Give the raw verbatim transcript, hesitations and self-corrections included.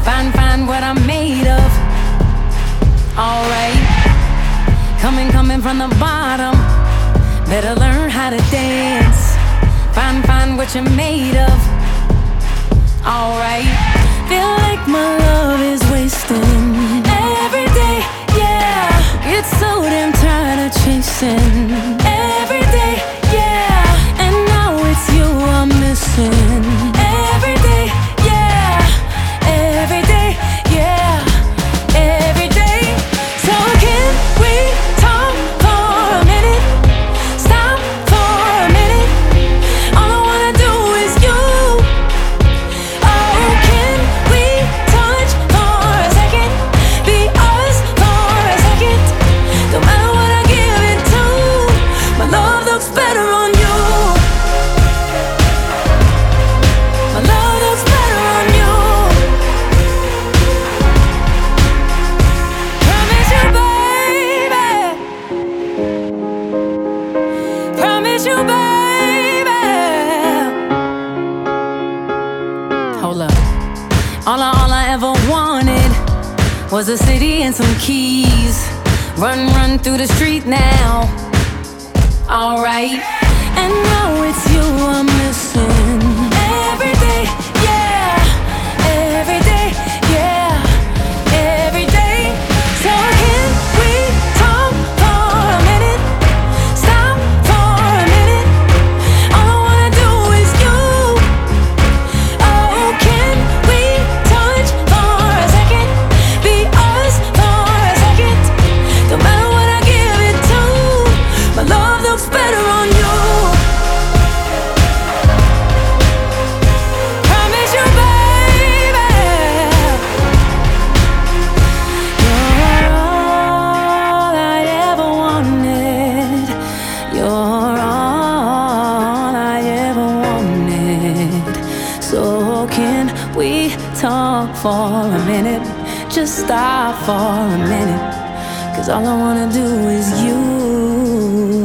Find, find what I'm made of. Alright. Coming, coming from the bottom. Better learn how to dance. Find, find what you're made of. Alright. Feel like my love is wasting every day, yeah. Get so damn tired of chasing every day, yeah. And now it's you I'm missing every day, yeah. Every day, yeah. Every day. So can we talk for a minute? Stop for a minute. All I wanna do is you. Oh, can we touch for a second? Be us for a second. No matter what I give it to, my love looks better on you. My love looks better on you. Promise you, baby. Promise you, baby. Hold up. All I, all I ever wanted was a city and some keys. Run, run through the street now. Alright. And now it's you I'm missing every day, yeah. Every day, yeah. Every day. So can we talk for a minute? Stop for a minute. All I wanna do is you. Oh, can we touch for a second? Be us for a second. No matter what I give it to, my love looks better on you. Promise you, baby. You're all I ever wanted. You're all I ever wanted. So can we talk for a minute? Just stop for a minute. Cause all I wanna do is you.